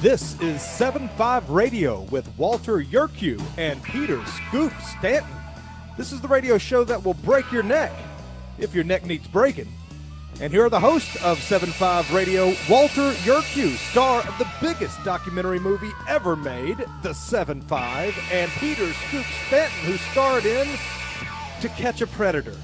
This is 7-5 Radio with Walter Yerkew and Peter Scoop Stanton. This is the radio show that will break your neck, if your neck needs breaking. And here are the hosts of 7-5 Radio, Walter Yerkew, star of the biggest documentary movie ever made, The 7-5, and Peter Scoop Stanton, who starred in To Catch a Predator.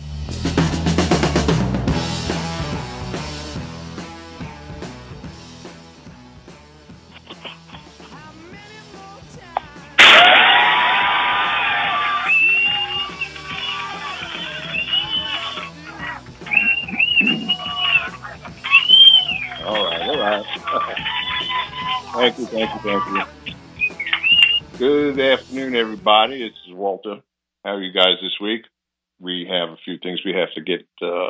Thank you. Good afternoon, everybody. This is Walter. How are you guys this week? We have a few things we have to get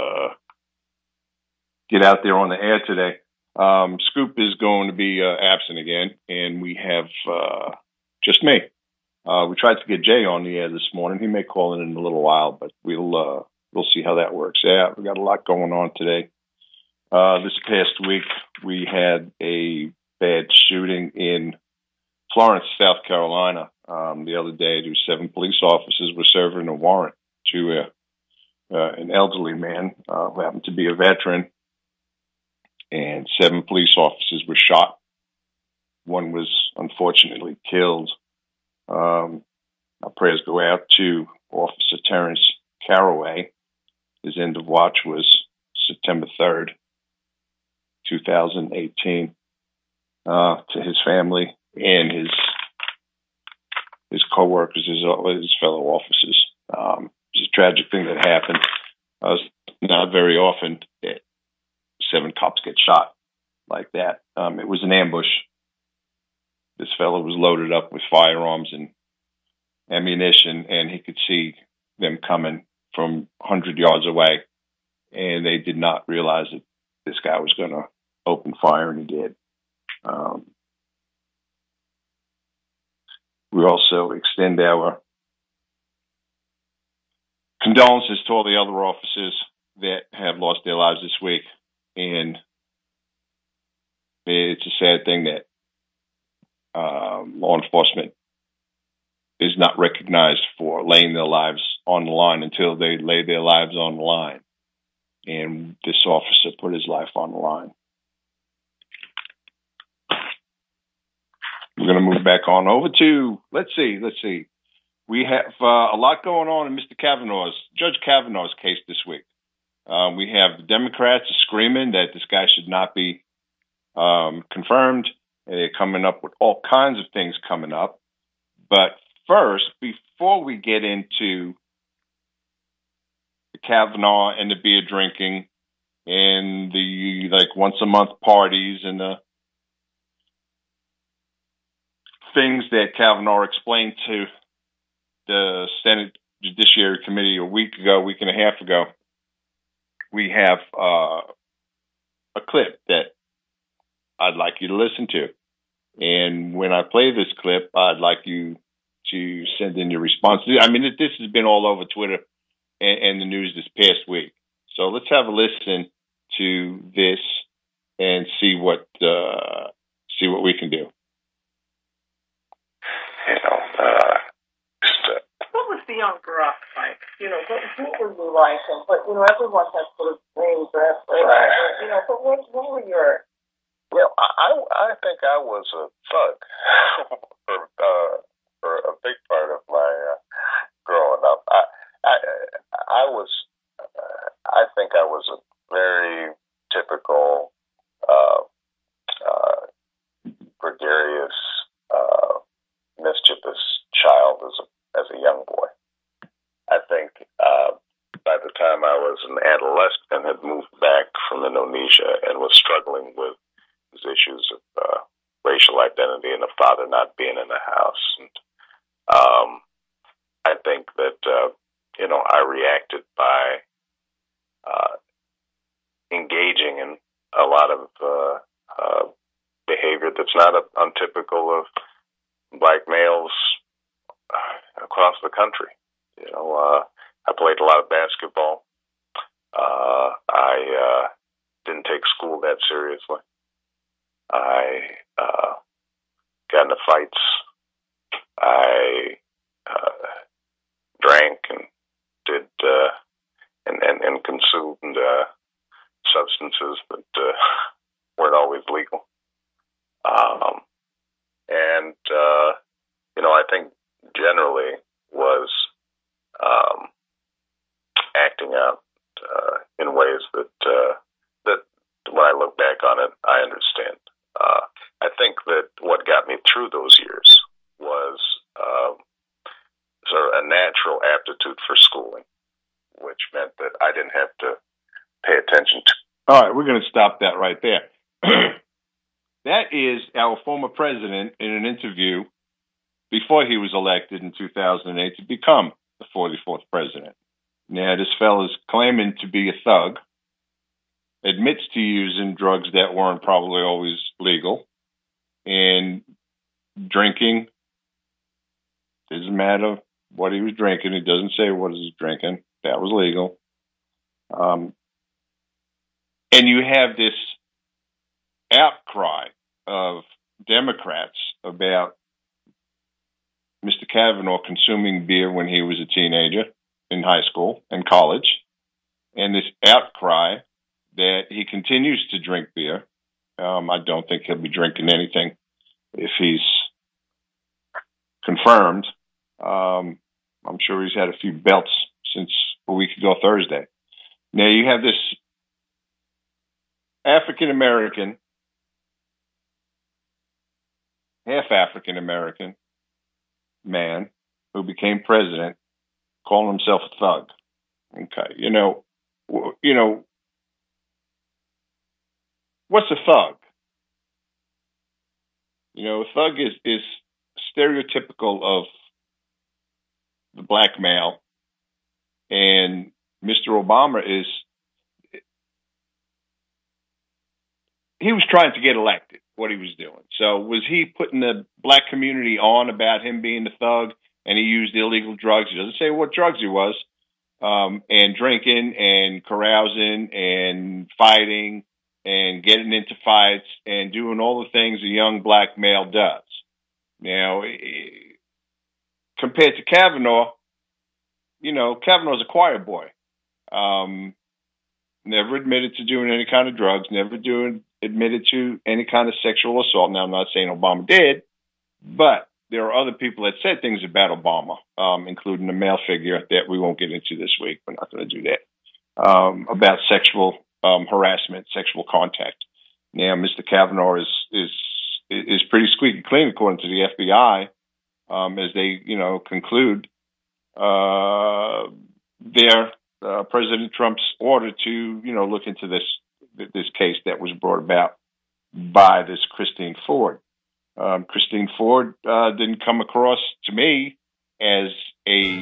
out there on the air today. Scoop is going to be absent again, and we have just me. We tried to get Jay on the air this morning. He may call in a little while, but we'll see how that works. Yeah, we got a lot going on today. This past week, we had a bad shooting in Florence, South Carolina. The other day, 7 police officers were serving a warrant to an elderly man who happened to be a veteran, and 7 police officers were shot. One was unfortunately killed. Our prayers go out to Officer Terrence Caraway. His end of watch was September 3rd, 2018. To his family and his co-workers, his fellow officers. It's a tragic thing that happened. Not very often that 7 cops get shot like that. It was an ambush. This fellow was loaded up with firearms and ammunition, and he could see them coming from 100 yards away, and they did not realize that this guy was going to open fire, and he did. We also extend our condolences to all the other officers that have lost their lives this week. And it's a sad thing that law enforcement is not recognized for laying their lives on the line until they lay their lives on the line. And this officer put his life on the line. We're going to move back on over to, let's see. We have a lot going on in Judge Kavanaugh's case this week. We have the Democrats screaming that this guy should not be confirmed. They're coming up with all kinds of things coming up. But first, before we get into the Kavanaugh and the beer drinking and the once a month parties and the things that Kavanaugh explained to the Senate Judiciary Committee a week and a half ago, we have a clip that I'd like you to listen to. And when I play this clip, I'd like you to send in your response. I mean, this has been all over Twitter and the news this past week. So let's have a listen to this and see what we can do. What was the young Barack like? What were you like? But everyone has sort of names or aspirations. But what were your? Well, I think I was a thug for a big part of my growing up. I think I was a very typical gregarious, mischievous child as a young boy. I think by the time I was an adolescent, had moved back from Indonesia and was struggling with these issues of racial identity and a father not being in the house. And I think that I reacted by engaging in a lot of behavior that's not untypical of black males across the country. I played a lot of basketball. I didn't take school that seriously. I got into fights. I drank and did and consumed substances that weren't always legal. I think generally was acting out in ways that when I look back on it, I understand. I think that what got me through those years was sort of a natural aptitude for schooling, which meant that I didn't have to pay attention to. All right, we're going to stop that right there. That is our former president in an interview before he was elected in 2008 to become the 44th president. Now, this fella's claiming to be a thug, admits to using drugs that weren't probably always legal, and drinking. Doesn't matter what he was drinking. He doesn't say what he was drinking. That was legal. And you have this outcry of Democrats about Mr. Kavanaugh consuming beer when he was a teenager in high school and college, and this outcry that he continues to drink beer. I don't think he'll be drinking anything if he's confirmed. I'm sure he's had a few belts since a week ago Thursday. Now you have this African-American, half African-American man who became president calling himself a thug. Okay. What's a thug? A thug is stereotypical of the black male, and Mr. Obama he was trying to get elected, what he was doing. So was he putting the black community on about him being the thug, and he used illegal drugs? He doesn't say what drugs he was, and drinking and carousing and fighting and getting into fights and doing all the things a young black male does. Now, compared to Kavanaugh, Kavanaugh's a choir boy. Never admitted to doing any kind of drugs, never admitted to any kind of sexual assault. Now, I'm not saying Obama did, but there are other people that said things about Obama, including a male figure that we won't get into this week. We're not going to do that, about sexual harassment, sexual contact. Now, Mr. Kavanaugh is pretty squeaky clean, according to the FBI, as they, conclude their President Trump's order to, look into this case that was brought about by this Christine Ford. Christine Ford didn't come across to me as a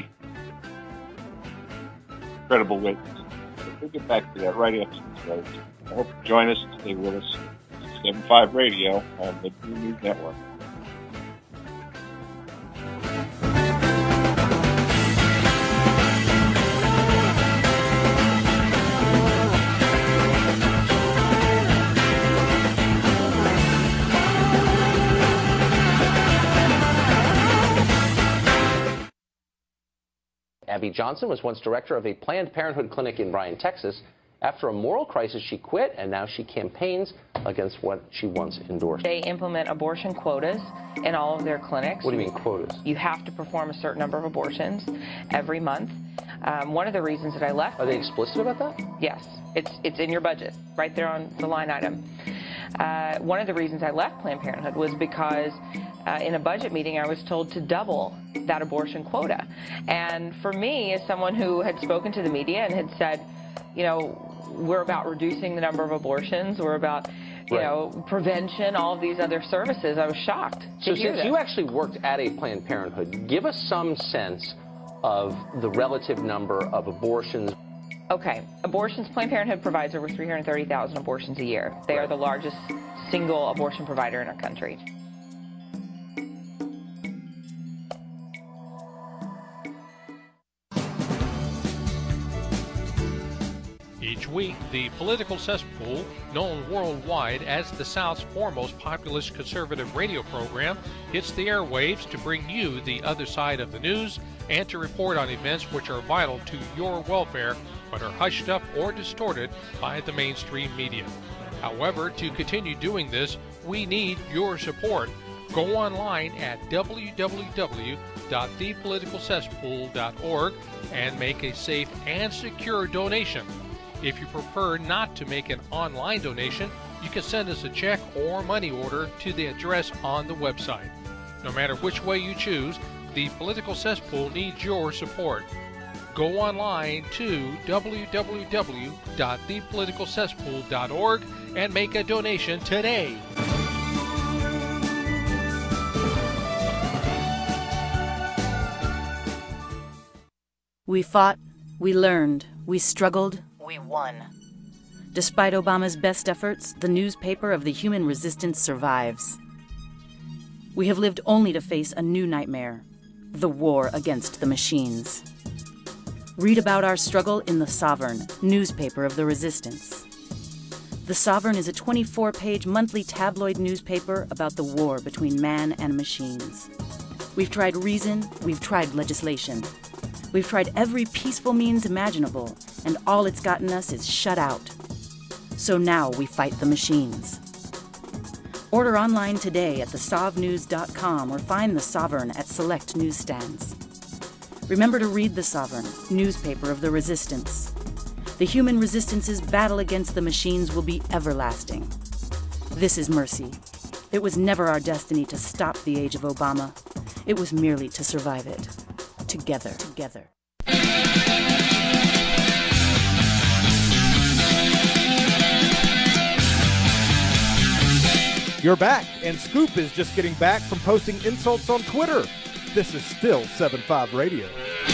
credible witness. We'll get back to that right after this break. I hope you join us and stay with us. 7.5 Radio on the Blue News Network. Abby Johnson was once director of a Planned Parenthood clinic in Bryan, Texas. After a moral crisis, she quit, and now she campaigns against what she once endorsed. They implement abortion quotas in all of their clinics. What do you mean quotas? You have to perform a certain number of abortions every month. One of the reasons that I left... Are they explicit about that? Yes. It's in your budget, right there on the line item. One of the reasons I left Planned Parenthood was because in a budget meeting I was told to double that abortion quota. And for me, as someone who had spoken to the media and had said, we're about reducing the number of abortions, we're about, prevention, all of these other services, I was shocked to hear since you actually worked at a Planned Parenthood, give us some sense of the relative number of abortions. Okay, abortions, Planned Parenthood provides over 330,000 abortions a year. They are the largest single abortion provider in our country. Each Each week, the Political Cesspool, known worldwide as the South's foremost populist conservative radio program, hits the airwaves to bring you the other side of the news and to report on events which are vital to your welfare but are hushed up or distorted by the mainstream media. However, to continue doing this, we need your support. Go online at www.thepoliticalcesspool.org and make a safe and secure donation. If you prefer not to make an online donation, you can send us a check or money order to the address on the website. No matter which way you choose, the Political Cesspool needs your support. Go online to www.thepoliticalcesspool.org and make a donation today. We fought, we learned, we struggled, we won. Despite Obama's best efforts, the newspaper of the human resistance survives. We have lived only to face a new nightmare, the war against the machines. Read about our struggle in The Sovereign, newspaper of the resistance. The Sovereign is a 24-page monthly tabloid newspaper about the war between man and machines. We've tried reason, we've tried legislation. We've tried every peaceful means imaginable, and all it's gotten us is shut out. So now we fight the machines. Order online today at thesovnews.com or find The Sovereign at select newsstands. Remember to read The Sovereign, newspaper of the resistance. The human resistance's battle against the machines will be everlasting. This is mercy. It was never our destiny to stop the age of Obama. It was merely to survive it. Together. You're back, and Scoop is just getting back from posting insults on Twitter. This is still 7.5 Radio.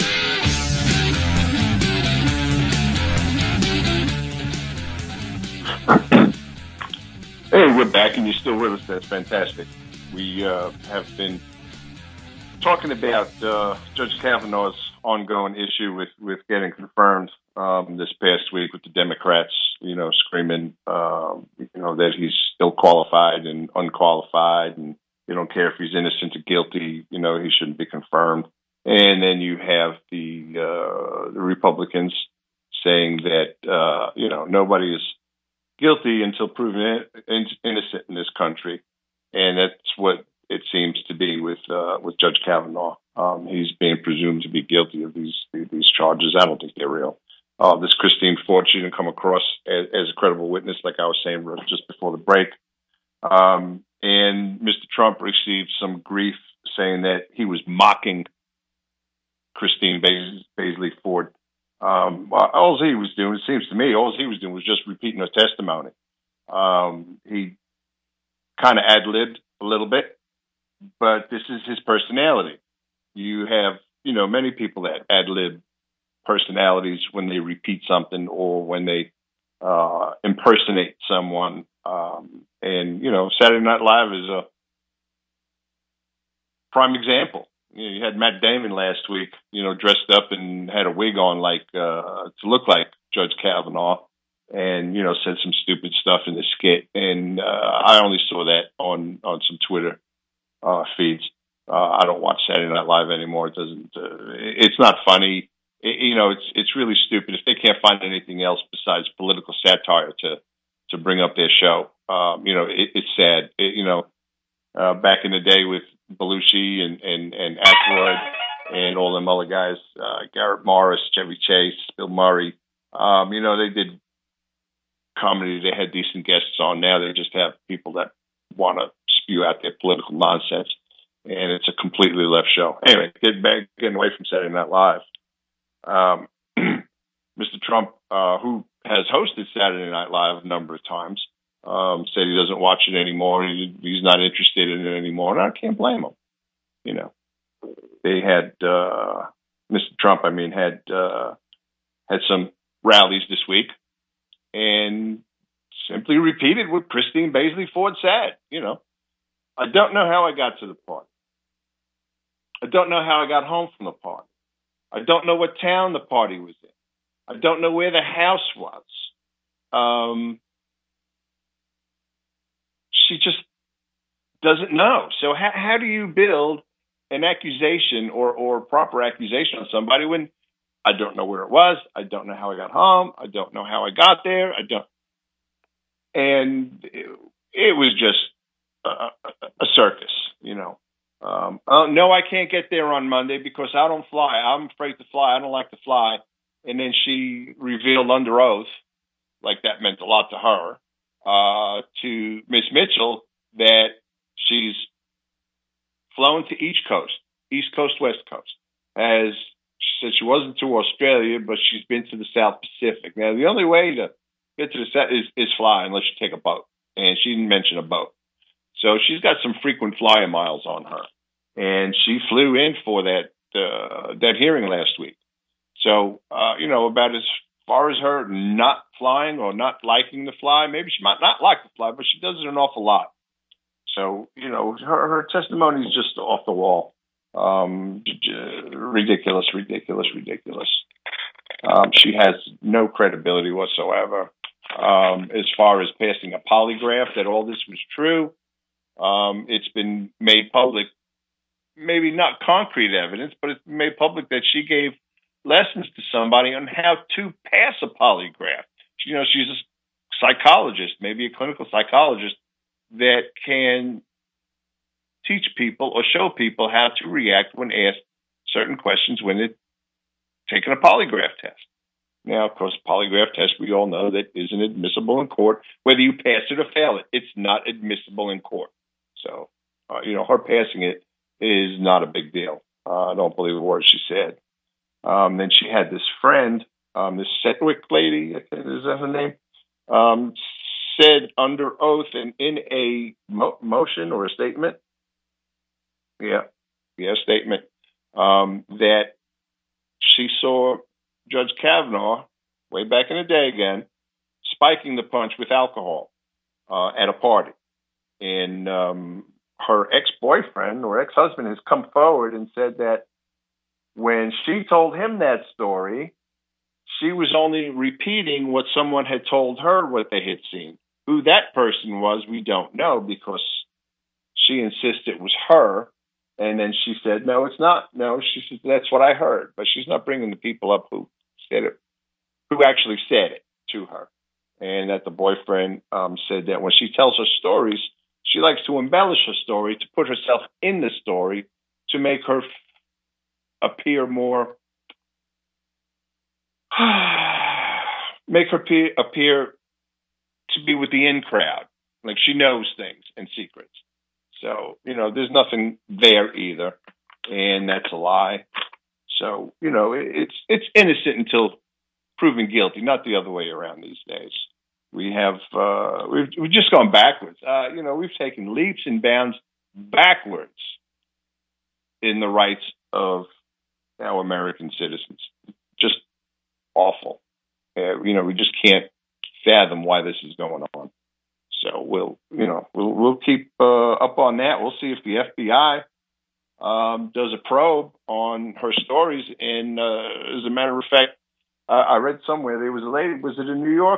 Hey, we're back, and you're still with us. That's fantastic. We have been talking about Judge Kavanaugh's ongoing issue with getting confirmed this past week with the Democrats, screaming, that he's still qualified and unqualified, and they don't care if he's innocent or guilty. He shouldn't be confirmed. And then you have the Republicans saying that nobody is guilty until proven innocent in this country, and that's what it seems to be with Judge Kavanaugh. He's being presumed to be guilty of these charges. I don't think they're real. This Christine Ford, she didn't come across as a credible witness, like I was saying just before the break. And Mr. Trump received some grief saying that he was mocking Christine Blasey Ford. All he was doing, it seems to me, was just repeating her testimony. He kind of ad-libbed a little bit, but this is his personality. You have, many people that ad-lib personalities when they repeat something or when they impersonate someone. And Saturday Night Live is a prime example. You had Matt Damon last week, dressed up and had a wig on to look like Judge Kavanaugh, and, said some stupid stuff in the skit. And I only saw that on some Twitter feeds. I don't watch Saturday Night Live anymore. It doesn't. It's not funny. It's really stupid. If they can't find anything else besides political satire to bring up their show, it's sad. Back in the day with Belushi and Aykroyd and all them other guys, Garrett Morris, Chevy Chase, Bill Murray, they did comedy. They had decent guests on. Now they just have people that want to spew out their political nonsense, and it's a completely left show. Anyway, getting away from Saturday Night Live. Mr. Trump, who has hosted Saturday Night Live a number of times, said he doesn't watch it anymore. He's not interested in it anymore, and I can't blame him. They had Mr. Trump. Had some rallies this week, and simply repeated what Christine Blasey Ford said. I don't know how I got to the party. I don't know how I got home from the party. I don't know what town the party was in. I don't know where the house was. she just doesn't know. So how do you build an accusation or proper accusation on somebody when I don't know where it was, I don't know how I got home, I don't know how I got there, and it was just a circus, you know. No, I can't get there on Monday because I don't fly. I'm afraid to fly. I don't like to fly. And then she revealed under oath, like that meant a lot to her, to Miss Mitchell, that she's flown to East Coast, West Coast. As she said, she wasn't to Australia, but she's been to the South Pacific. Now, the only way to get to the South is fly, unless you take a boat. And she didn't mention a boat. So she's got some frequent flyer miles on her. And she flew in for that hearing last week. So, about as far as her not flying or not liking to fly, maybe she might not like to fly, but she does it an awful lot. So, her testimony is just off the wall. Ridiculous. She has no credibility whatsoever. As far as passing a polygraph that all this was true, it's been made public, maybe not concrete evidence, but it's made public that she gave lessons to somebody on how to pass a polygraph. She's a psychologist, maybe a clinical psychologist, that can teach people or show people how to react when asked certain questions when they're taking a polygraph test. Now, of course, polygraph test, we all know that isn't admissible in court. Whether you pass it or fail it, it's not admissible in court. So, her passing it is not a big deal. I don't believe a word she said. Then she had this friend, this Sedgwick lady, is that her name? Said under oath and in a motion or a statement, statement, that she saw Judge Kavanaugh, way back in the day again, spiking the punch with alcohol at a party. And her ex-boyfriend or ex-husband has come forward and said that when she told him that story, she was only repeating what someone had told her what they had seen. Who that person was, we don't know, because she insisted it was her. And then she said, no, it's not. No, she said, that's what I heard. But she's not bringing the people up who said it, who actually said it to her. And that the boyfriend said that when she tells her stories, she likes to embellish her story, to put herself in the story, to make her appear more, appear to be with the in crowd, like she knows things and secrets. So, there's nothing there either, and that's a lie. So, it's innocent until proven guilty, not the other way around these days. We have, we've just gone backwards. We've taken leaps and bounds backwards in the rights of our American citizens. Just awful. We just can't fathom why this is going on. So we'll keep up on that. We'll see if the FBI does a probe on her stories. And as a matter of fact, I read somewhere there was a lady. Was it in New York?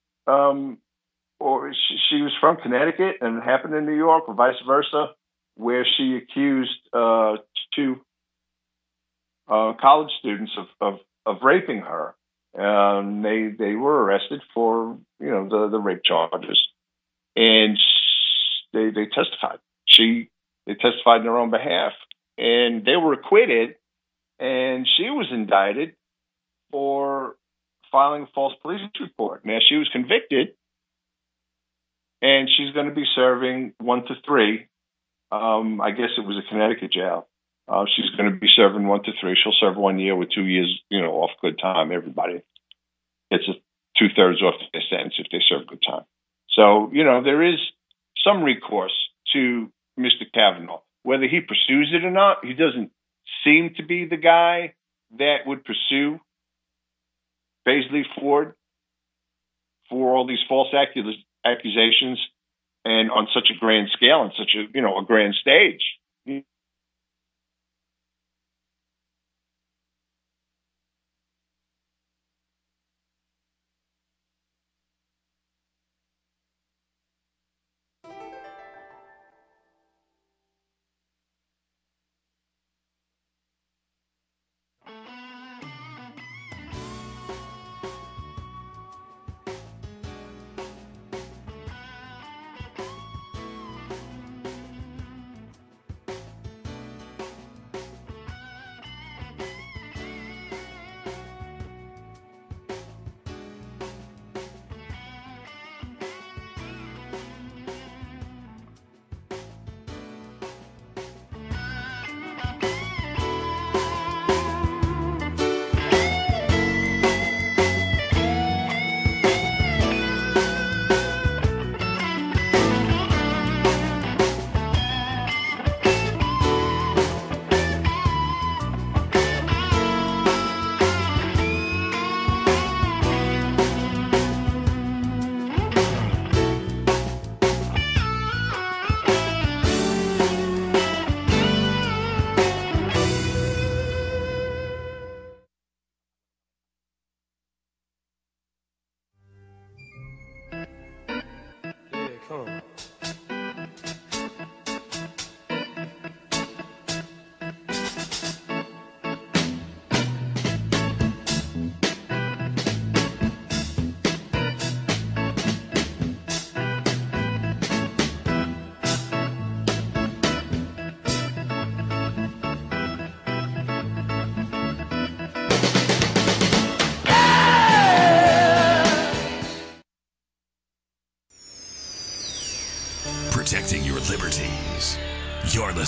Or she was from Connecticut, and it happened in New York, or vice versa, where she accused two college students of raping her. They were arrested for the rape charges, and they testified. They testified in their own behalf, and they were acquitted. And she was indicted for filing a false police report. Now, she was convicted, and she's going to be serving 1 to 3. I guess it was a Connecticut jail. She's going to be serving 1 to 3. She'll serve 1 year with 2 years, off good time. Everybody gets 2/3 off their sentence if they serve good time. So, there is some recourse to Mr. Kavanaugh. Whether he pursues it or not, he doesn't seem to be the guy that would pursue Paisley Ford for all these false accusations and on such a grand scale and such a grand stage.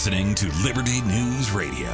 listening to Liberty News Radio.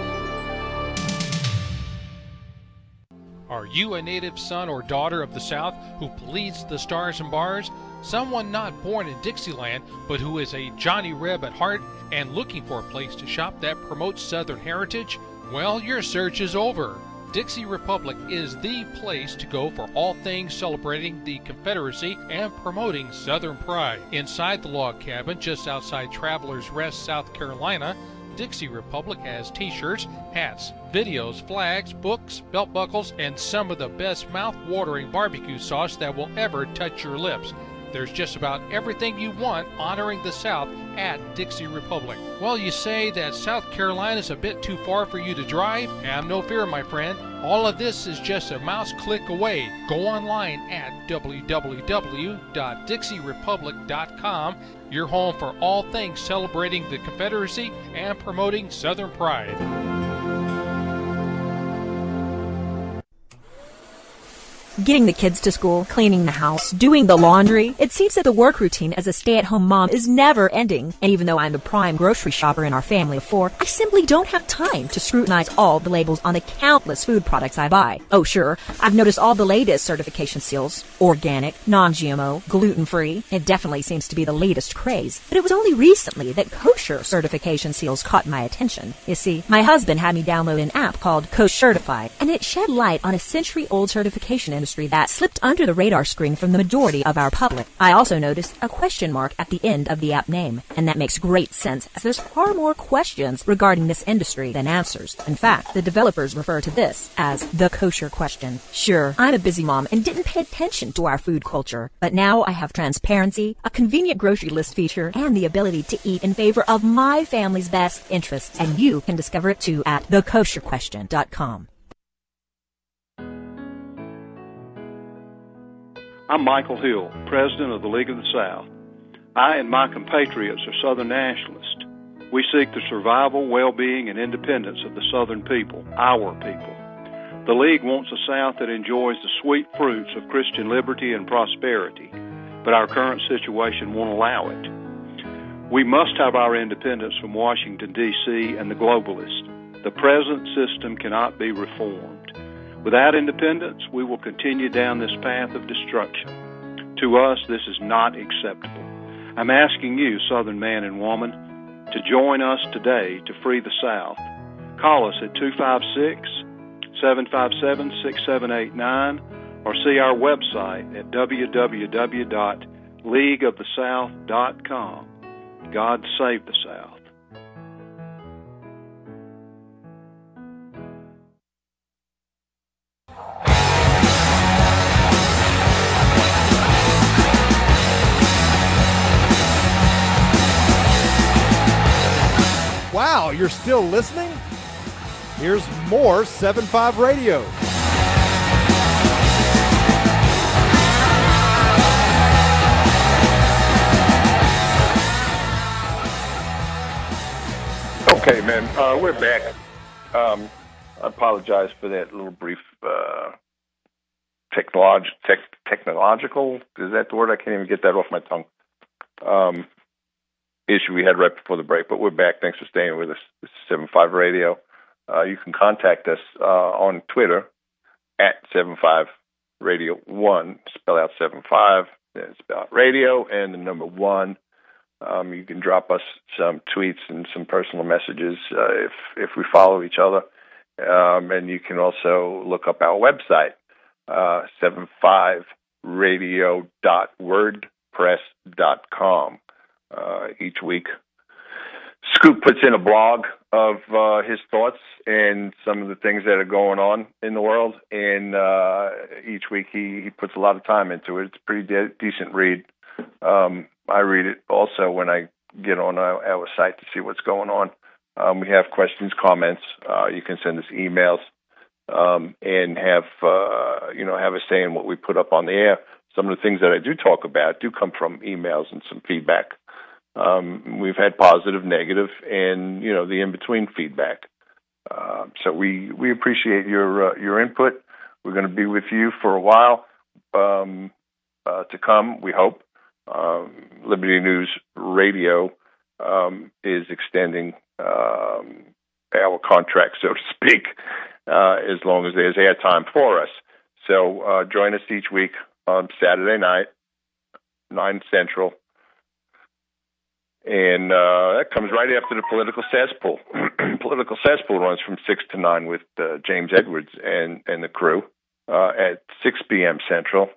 Are you a native son or daughter of the South who bleeds the stars and bars? Someone not born in Dixieland, but who is a Johnny Reb at heart and looking for a place to shop that promotes Southern heritage? Well, your search is over. Dixie Republic is the place to go for all things celebrating the Confederacy and promoting Southern pride. Inside the log cabin just outside Travelers Rest, South Carolina, Dixie Republic has t-shirts, hats, videos, flags, books, belt buckles, and some of the best mouth-watering barbecue sauce that will ever touch your lips. There's just about everything you want honoring the South at Dixie Republic. Well, you say that South Carolina's a bit too far for you to drive? Have no fear, my friend. All of this is just a mouse click away. Go online at www.dixierepublic.com, your home for all things celebrating the Confederacy and promoting Southern pride. Getting the kids to school, cleaning the house, doing the laundry. It seems that the work routine as a stay-at-home mom is never ending. And even though I'm the prime grocery shopper in our family of 4, I simply don't have time to scrutinize all the labels on the countless food products I buy. Oh sure, I've noticed all the latest certification seals. Organic, non-GMO, gluten-free. It definitely seems to be the latest craze. But it was only recently that kosher certification seals caught my attention. You see, my husband had me download an app called Kosher Certified, and it shed light on a century-old certification industry that slipped under the radar screen from the majority of our public. I also noticed a question mark at the end of the app name, and that makes great sense as there's far more questions regarding this industry than answers. In fact, the developers refer to this as the kosher question. Sure, I'm a busy mom and didn't pay attention to our food culture, but now I have transparency, a convenient grocery list feature, and the ability to eat in favor of my family's best interests, and you can discover it too at thekosherquestion.com. I'm Michael Hill, President of the League of the South. I and my compatriots are Southern nationalists. We seek the survival, well-being, and independence of the Southern people, our people. The League wants a South that enjoys the sweet fruits of Christian liberty and prosperity, but our current situation won't allow it. We must have our independence from Washington, D.C. and the globalists. The present system cannot be reformed. Without independence, we will continue down this path of destruction. To us, this is not acceptable. I'm asking you, Southern man and woman, to join us today to free the South. Call us at 256-757-6789 or see our website at www.leagueofthesouth.com. God save the South. Wow, you're still listening? Here's more 7-5 Radio. Okay, man, we're back. I apologize for that little brief technological, is that the word? I can't even get that off my tongue. Issue we had right before the break, but we're back. Thanks for staying with us. This is 7-5 Radio. You can contact us on Twitter at 75radio1. Spell out 75, then spell out radio, and the number 1. You can drop us some tweets and some personal messages if we follow each other. And you can also look up our website, 75radio.wordpress.com. Each week, Scoop puts in a blog of his thoughts and some of the things that are going on in the world. And each week he puts a lot of time into it. It's a pretty decent read. I read it also when I get on our site to see what's going on. We have questions, comments. You can send us emails and have a say in what we put up on the air. Some of the things that I do talk about do come from emails and some feedback. We've had positive, negative, and the in-between feedback. So we appreciate your input. We're going to be with you for a while to come, we hope. Liberty News Radio is extending our contract, so to speak, as long as there's airtime for us. So join us each week on Saturday night, 9 Central. And that comes right after the Political Cesspool. Political Cesspool runs from 6 to 9 with James Edwards and the crew at 6 p.m. Central,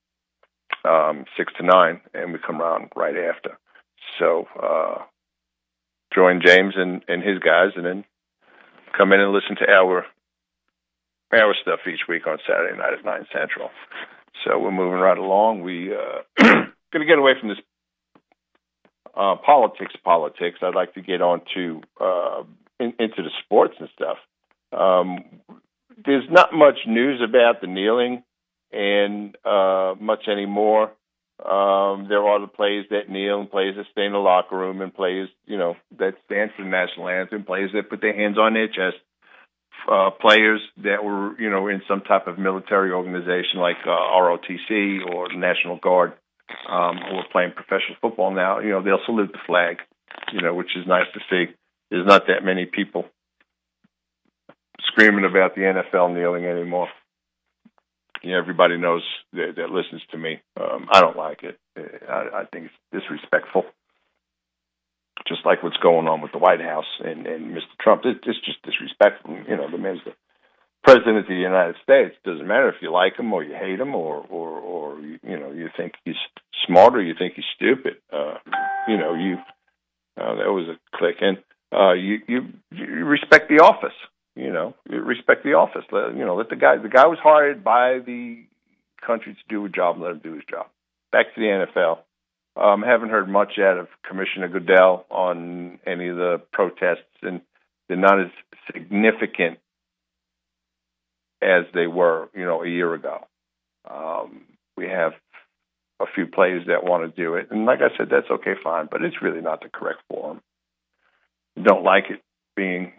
6 to 9, and we come around right after. So join James and his guys, and then come in and listen to our stuff each week on Saturday night at 9 Central. So we're moving right along. We going to get away from this politics. I'd like to get on to into the sports and stuff. There's not much news about the kneeling and much anymore. There are the players that kneel and players that stay in the locker room and players, that stand for the national anthem, players that put their hands on their chest, players that were, in some type of military organization like ROTC or the National Guard, who are playing professional football now. They'll salute the flag, which is nice to see. There's not that many people screaming about the NFL kneeling anymore. Everybody knows that listens to me. I don't like it. I think it's disrespectful. Just like what's going on with the White House and Mr. Trump. It's just disrespectful. The man's the President of the United States. Doesn't matter if you like him or you hate him or you think he's smart or you think he's stupid. That was a click. And you respect the office. You respect the office. Let the guy was hired by the country to do a job, let him do his job. Back to the NFL. Haven't heard much out of Commissioner Goodell on any of the protests, and they're not as significant as they were, a year ago. We have a few players that want to do it, and like I said, that's okay, fine, but it's really not the correct forum. Don't like it being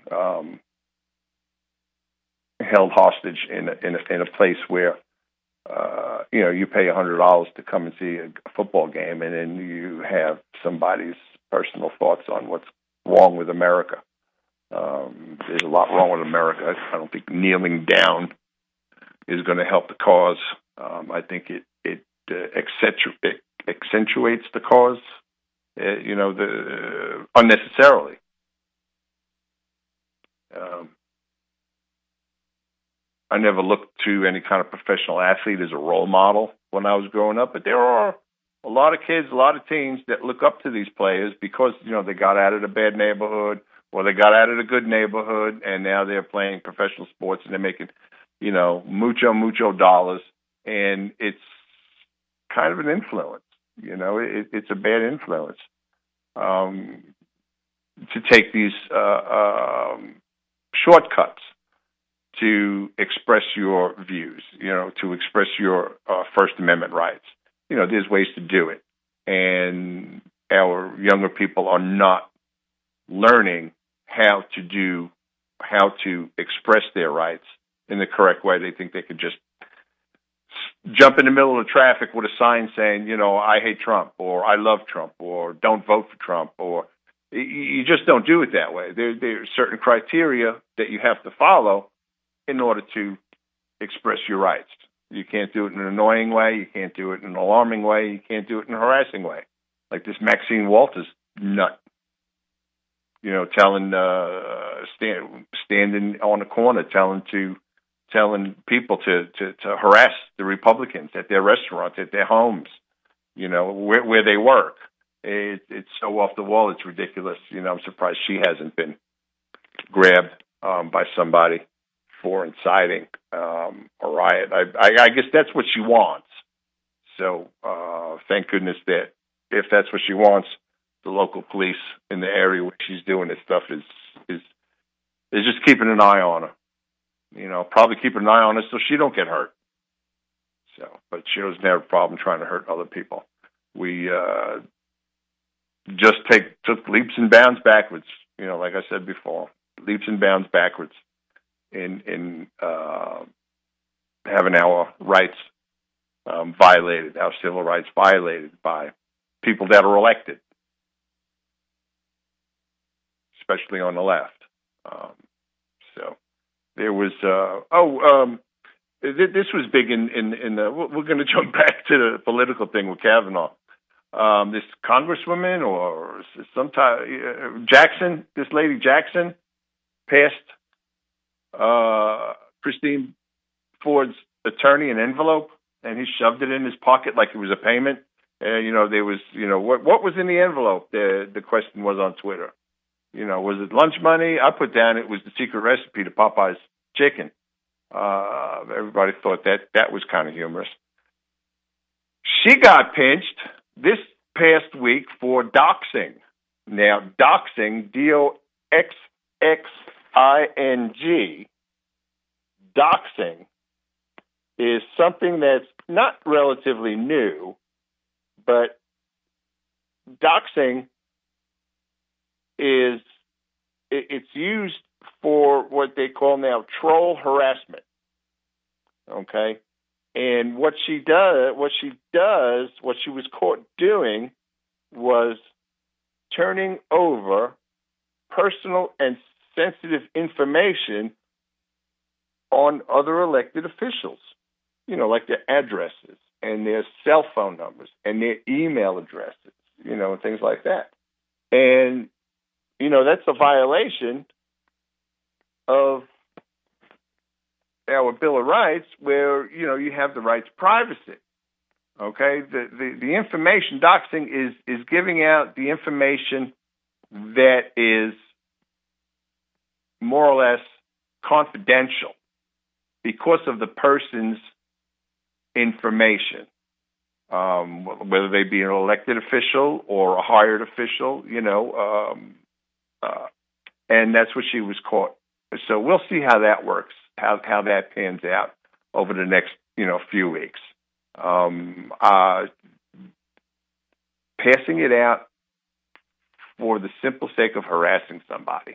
held hostage in a place where you pay $100 to come and see a football game, and then you have somebody's personal thoughts on what's wrong with America. There's a lot wrong with America. I don't think kneeling down is going to help the cause. I think it accentuates the cause, unnecessarily. I never looked to any kind of professional athlete as a role model when I was growing up, but there are a lot of kids, a lot of teens that look up to these players because, they got out of a bad neighborhood or they got out of a good neighborhood, and now they're playing professional sports and they're making, mucho dollars, and it's kind of an influence. It's a bad influence to take these shortcuts to express your views, to express your First Amendment rights. There's ways to do it. And our younger people are not learning how to express their rights in the correct way. They think they could just jump in the middle of the traffic with a sign saying, I hate Trump, or I love Trump, or don't vote for Trump, or you just don't do it that way. There are certain criteria that you have to follow in order to express your rights. You can't do it in an annoying way. You can't do it in an alarming way. You can't do it in a harassing way. Like this Maxine Walters nut, telling, standing on the corner, telling people to harass the Republicans at their restaurants, at their homes, where they work. It's so off the wall. It's ridiculous. I'm surprised she hasn't been grabbed by somebody for inciting a riot. I guess that's what she wants. So thank goodness that if that's what she wants, the local police in the area where she's doing this stuff is just keeping an eye on her. Probably keeping an eye on her so she don't get hurt. So, but she doesn't have a problem trying to hurt other people. We just took leaps and bounds backwards. Like I said before, leaps and bounds backwards in having our rights violated, our civil rights violated by people that are elected. especially on the left. So there was, this was big in the, we're going to jump back to the political thing with Kavanaugh. This congresswoman or some type, Jackson, this lady Jackson, passed Christine Ford's attorney an envelope, and he shoved it in his pocket like it was a payment. There was, what was in the envelope? The question was on Twitter. Was it lunch money? I put down it was the secret recipe to Popeye's chicken. Everybody thought that was kind of humorous. She got pinched this past week for doxing. Now, doxing, D-O-X-X-I-N-G, doxing is something that's not relatively new, but doxing it's used for what they call now troll harassment. Okay? And what she was caught doing was turning over personal and sensitive information on other elected officials, like their addresses and their cell phone numbers and their email addresses, and things like that. And, that's a violation of our Bill of Rights, where you have the right to privacy. Okay, the information doxing is giving out the information that is more or less confidential because of the person's information, whether they be an elected official or a hired official, and that's what she was caught. So we'll see how that works. How that pans out over the next, few weeks. Passing it out for the simple sake of harassing somebody.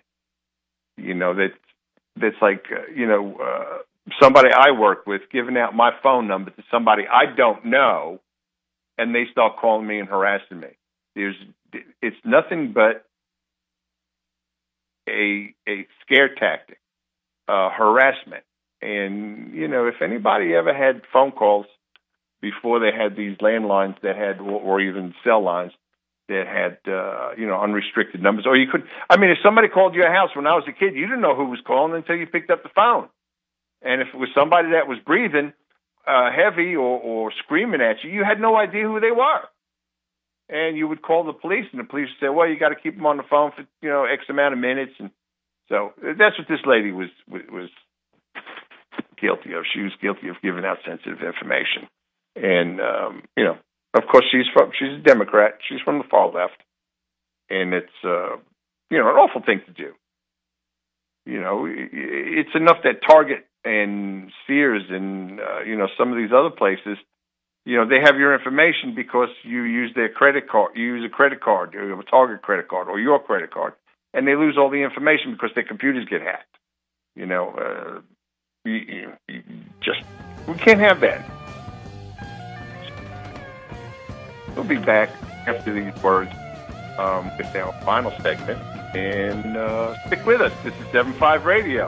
That's like, somebody I work with giving out my phone number to somebody I don't know, and they start calling me and harassing me. It's nothing but a scare tactic. Harassment. And, if anybody ever had phone calls before they had these landlines that had, or even cell lines that had, unrestricted numbers, or if somebody called your house when I was a kid, you didn't know who was calling until you picked up the phone. And if it was somebody that was breathing heavy or screaming at you, you had no idea who they were. And you would call the police, and the police would say, well, you got to keep them on the phone for, X amount of minutes. And so that's what this lady was guilty of. She was guilty of giving out sensitive information. And, of course, she's a Democrat. She's from the far left. And it's, an awful thing to do. It's enough that Target and Sears and, some of these other places, they have your information because you use their credit card. You use a credit card, you have a Target credit card or your credit card. And they lose all the information because their computers get hacked. We can't have that. We'll be back after these words with our final segment. And stick with us. This is 7.5 Radio.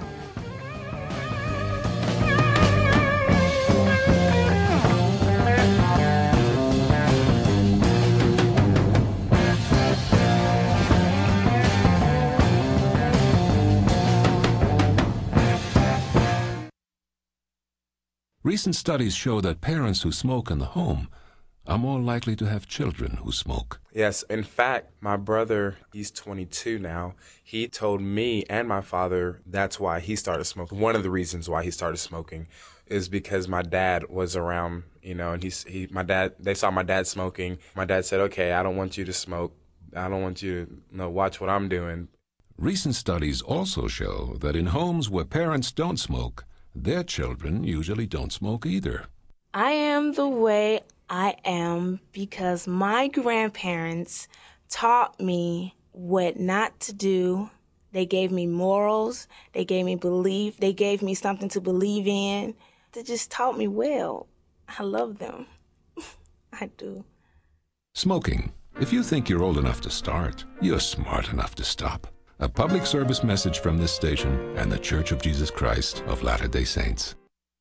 Recent studies show that parents who smoke in the home are more likely to have children who smoke. Yes, in fact, my brother, he's 22 now. He told me and my father that's why he started smoking. One of the reasons why he started smoking is because my dad was around, and they saw my dad smoking. My dad said, okay, I don't want you to smoke. I don't want you to watch what I'm doing. Recent studies also show that in homes where parents don't smoke, their children usually don't smoke either. I am the way I am because my grandparents taught me what not to do. They gave me morals. They gave me belief. They gave me something to believe in. They just taught me well. I love them. I do. Smoking. If you think you're old enough to start, you're smart enough to stop. A public service message from this station and the Church of Jesus Christ of Latter-day Saints.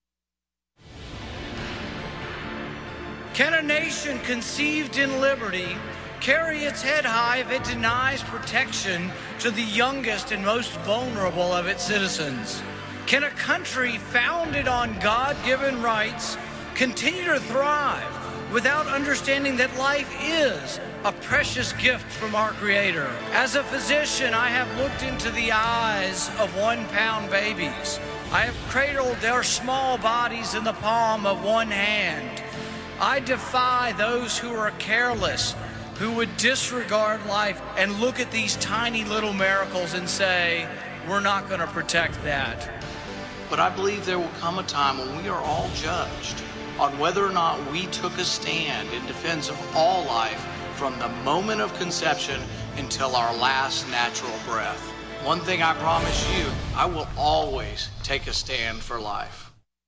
Can a nation conceived in liberty carry its head high if it denies protection to the youngest and most vulnerable of its citizens? Can a country founded on God-given rights continue to thrive without understanding that life is a precious gift from our Creator? As a physician, I have looked into the eyes of 1-pound babies. I have cradled their small bodies in the palm of one hand. I defy those who are careless, who would disregard life and look at these tiny little miracles and say, we're not going to protect that. But I believe there will come a time when we are all judged on whether or not we took a stand in defense of all life from the moment of conception until our last natural breath. One thing I promise you, I will always take a stand for life.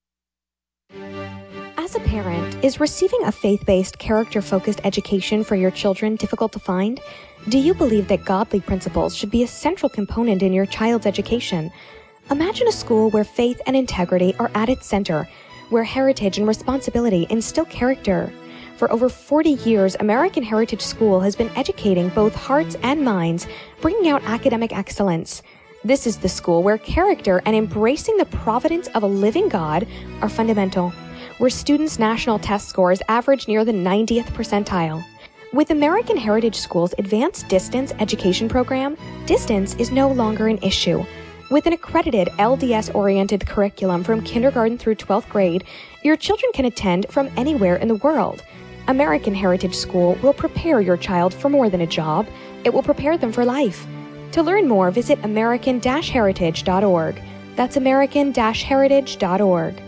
As a parent, is receiving a faith-based, character-focused education for your children difficult to find? Do you believe that godly principles should be a central component in your child's education? Imagine a school where faith and integrity are at its center, where heritage and responsibility instill character. For over 40 years, American Heritage School has been educating both hearts and minds, bringing out academic excellence. This is the school where character and embracing the providence of a living God are fundamental, where students' national test scores average near the 90th percentile. With American Heritage School's Advanced Distance Education Program, distance is no longer an issue. With an accredited LDS-oriented curriculum from kindergarten through 12th grade, your children can attend from anywhere in the world. American Heritage School will prepare your child for more than a job. It will prepare them for life. To learn more, visit american-heritage.org. That's american-heritage.org.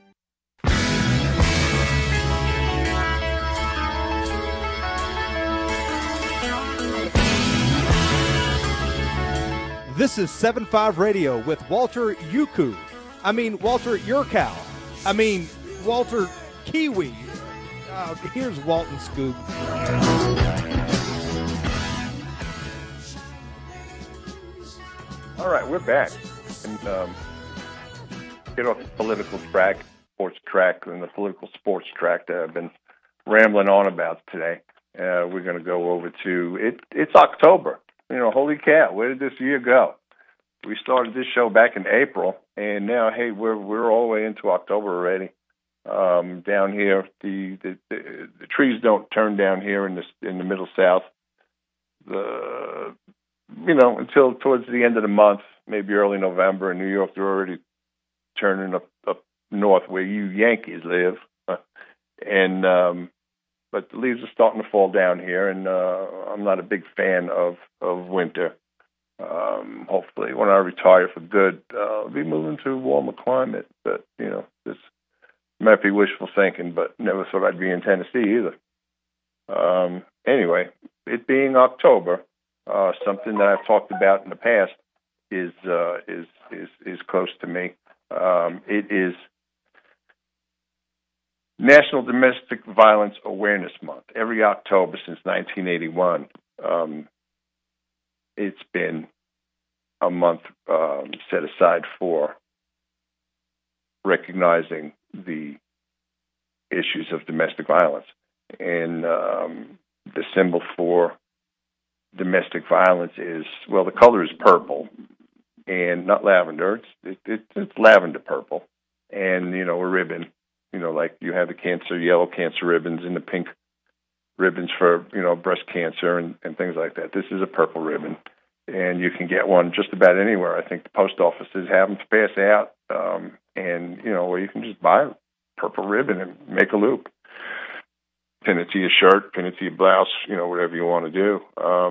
This is 7.5 Radio with Walter Yuku. Walter Yurkow. Walter Kiwi. Here's Walton Scoop. All right, we're back. And get off the political track, sports track, and the political sports track that I've been rambling on about today. We're going to go over to, it's October. Holy cow, where did this year go? We started this show back in April, and now, hey, we're all the way into October already. Down here, the trees don't turn down here in the Middle South. Until towards the end of the month, maybe early November. In New York, they're already turning up north where you Yankees live, but the leaves are starting to fall down here, and I'm not a big fan of winter. Hopefully, when I retire for good, I'll be moving to a warmer climate. But this might be wishful thinking, but never thought I'd be in Tennessee either. Anyway, it being October, something that I've talked about in the past is close to me. It is National Domestic Violence Awareness Month. Every October since 1981, it's been a month set aside for recognizing the issues of domestic violence. And the symbol for domestic violence is, well, the color is purple, and not lavender. It's lavender purple, and a ribbon. Like you have the yellow cancer ribbons and the pink ribbons for breast cancer and things like that. This is a purple ribbon, and you can get one just about anywhere. I think the post offices have them to pass out, where you can just buy a purple ribbon and make a loop. Pin it to your shirt, pin it to your blouse, whatever you want to do.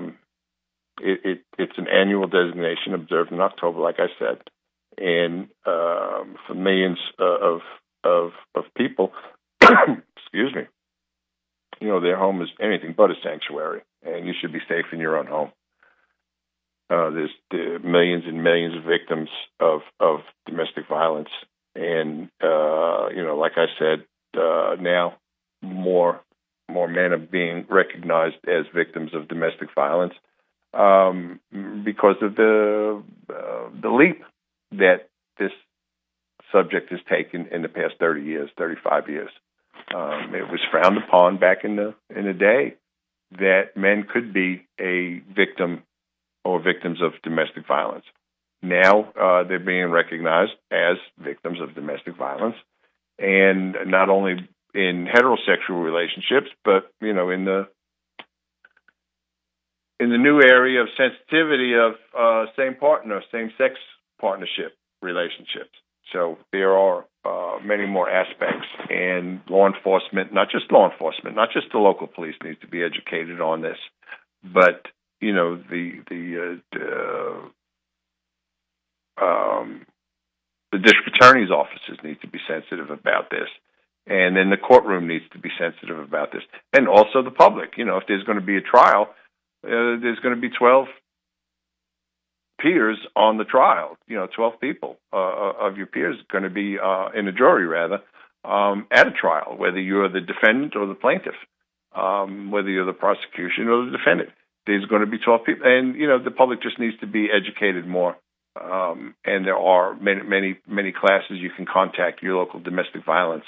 It's an annual designation observed in October, like I said, and for millions of people, excuse me, their home is anything but a sanctuary, and you should be safe in your own home. There's millions and millions of victims of domestic violence, and like I said, now more men are being recognized as victims of domestic violence. because of the leap that this subject has taken in the past 30 years, 35 years. It was frowned upon back in the day that men could be a victim or victims of domestic violence. Now they're being recognized as victims of domestic violence, and not only in heterosexual relationships, but in the new area of sensitivity of same-sex partnership relationships. So there are many more aspects, and law enforcement, not just the local police, needs to be educated on this, but the district attorney's offices need to be sensitive about this, and then the courtroom needs to be sensitive about this, and also the public. If there's going to be a trial, there's going to be 12 peers on the trial. 12 people of your peers are going to be in a jury, rather, at a trial, whether you're the defendant or the plaintiff, whether you're the prosecution or the defendant. There's going to be 12 people, and the public just needs to be educated more. And there are many classes. You can contact your local domestic violence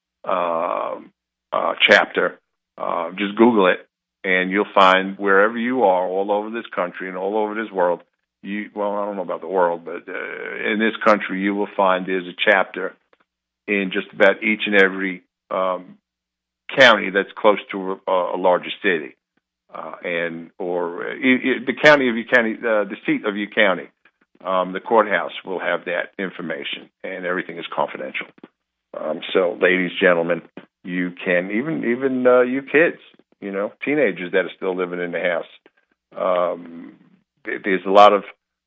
chapter. Just Google it, and you'll find wherever you are, all over this country and all over this world. I don't know about the world, but in this country, you will find there's a chapter in just about each and every county that's close to a larger city, or the county of your county, the seat of your county. The courthouse will have that information, and everything is confidential. So, ladies, gentlemen, you can even you kids, teenagers that are still living in the house. There's a lot of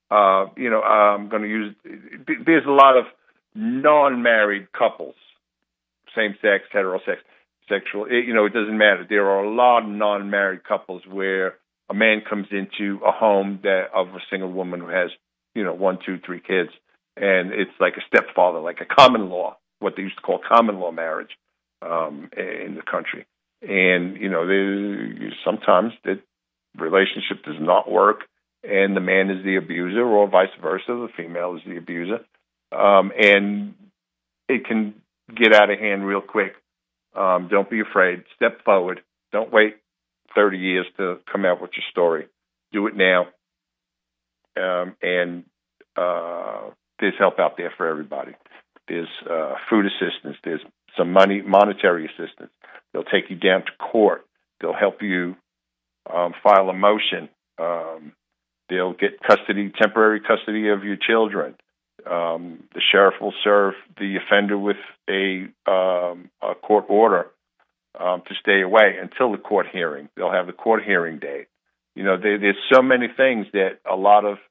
there's a lot of non-married couples, same-sex, heterosexual. It doesn't matter. There are a lot of non-married couples where a man comes into a home of a single woman who has 1, 2, 3 kids, and it's like a stepfather, like a common law, what they used to call common law marriage in the country. And sometimes the relationship does not work, and the man is the abuser, or vice versa, the female is the abuser, and it can get out of hand real quick. Don't be afraid. Step forward. Don't wait 30 years to come out with your story. Do it now. And there's help out there for everybody. There's food assistance. There's some monetary assistance. They'll take you down to court. They'll help you file a motion. They'll get temporary custody of your children. The sheriff will serve the offender with a court order to stay away until the court hearing. They'll have the court hearing date. There's so many things that a lot of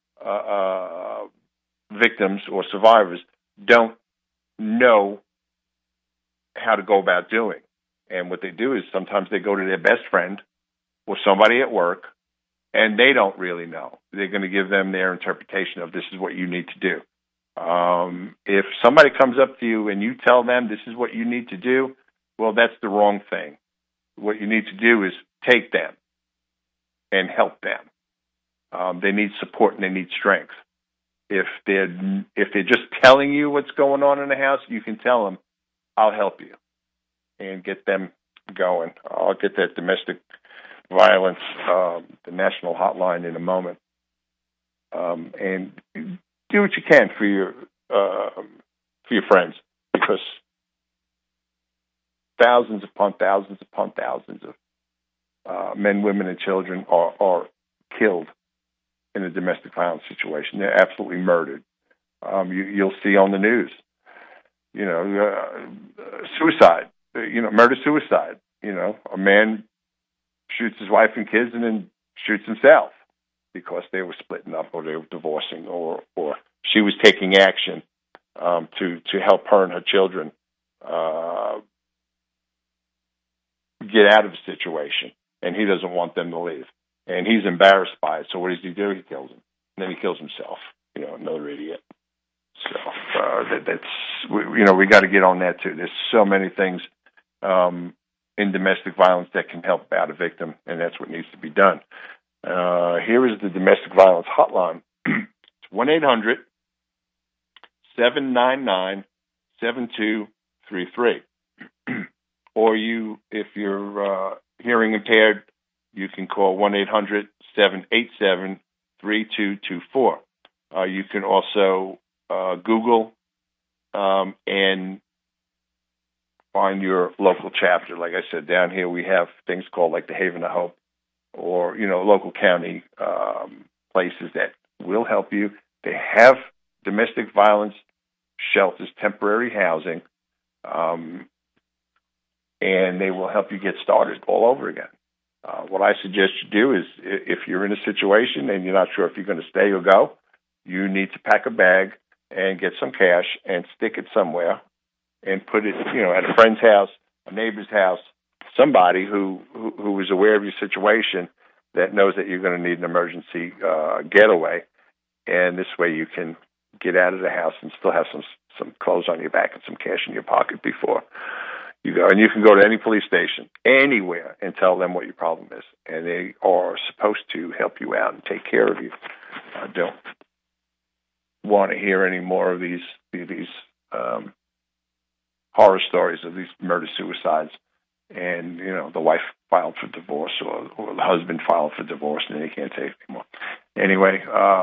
victims or survivors don't know how to go about doing. And what they do is sometimes they go to their best friend or somebody at work, and they don't really know. They're going to give them their interpretation of this is what you need to do. If somebody comes up to you and you tell them this is what you need to do, well, that's the wrong thing. What you need to do is take them and help them. They need support and they need strength. If they're just telling you what's going on in the house, you can tell them, I'll help you, and get them going. I'll get that domestic violence, the national hotline in a moment. And do what you can for your friends, because thousands upon thousands upon thousands of men, women, and children are killed in a domestic violence situation. They're absolutely murdered. You'll see on the news, suicide, murder-suicide. A man shoots his wife and kids and then shoots himself because they were splitting up, or they were divorcing, or she was taking action to help her and her children get out of the situation, and he doesn't want them to leave. And he's embarrassed by it, so what does he do? He kills him. And then he kills himself, another idiot. So we got to get on that too. There's so many things in domestic violence that can help out a victim, and that's what needs to be done. Here is the domestic violence hotline. It's 1-800-799-7233. Or if you're hearing impaired, you can call 1-800-787-3224. You can also Google and find your local chapter. Like I said, down here we have things called like the Haven of Hope, or local county places that will help you. They have domestic violence shelters, temporary housing, and they will help you get started all over again. What I suggest you do is, if you're in a situation and you're not sure if you're going to stay or go, you need to pack a bag and get some cash and stick it somewhere and put it, at a friend's house, a neighbor's house, somebody who is aware of your situation, that knows that you're going to need an emergency getaway. And this way you can get out of the house and still have some clothes on your back and some cash in your pocket before you go. And you can go to any police station, anywhere, and tell them what your problem is. And they are supposed to help you out and take care of you. I don't want to hear any more of these horror stories of these murder-suicides. And, the wife filed for divorce or the husband filed for divorce and they can't take it anymore. Anyway,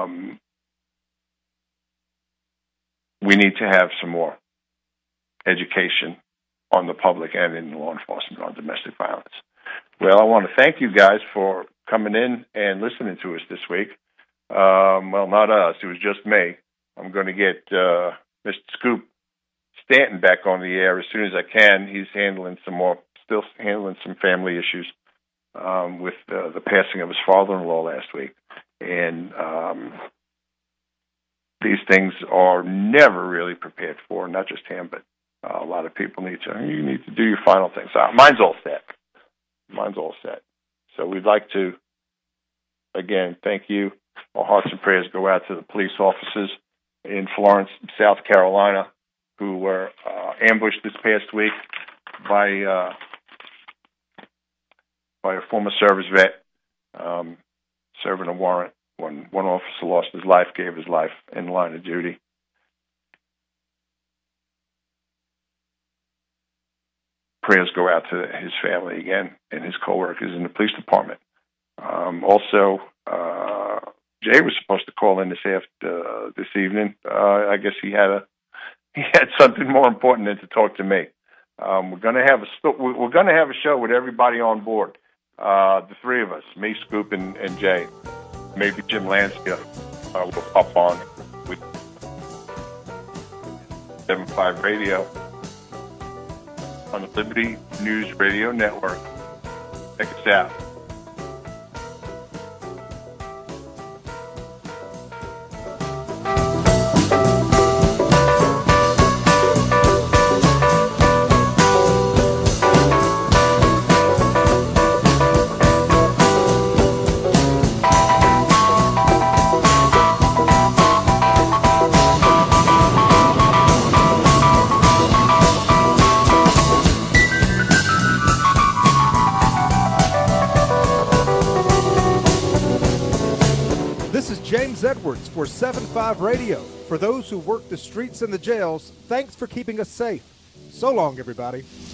we need to have some more education on the public and in law enforcement on domestic violence. Well, I want to thank you guys for coming in and listening to us this week. Well, not us. It was just me. I'm going to get Mr. Scoop Stanton back on the air as soon as I can. He's still handling some family issues with the passing of his father-in-law last week. And these things are never really prepared for, not just him, but a lot of people need to do your final things. Mine's all set. So we'd like to, again, thank you. Our hearts and prayers go out to the police officers in Florence, South Carolina, who were ambushed this past week by a former service vet serving a warrant. When one officer lost his life, gave his life in line of duty. Prayers go out to his family again and his coworkers in the police department. Also, Jay was supposed to call in this evening. I guess he had something more important than to talk to me. We're going to have a show with everybody on board. The three of us, me, Scoop, and Jay. Maybe Jim Lansky will pop on with 75 Radio on the Liberty News Radio Network. Check us out. Edwards for 7-5 Radio. For those who work the streets and the jails, thanks for keeping us safe. So long, everybody.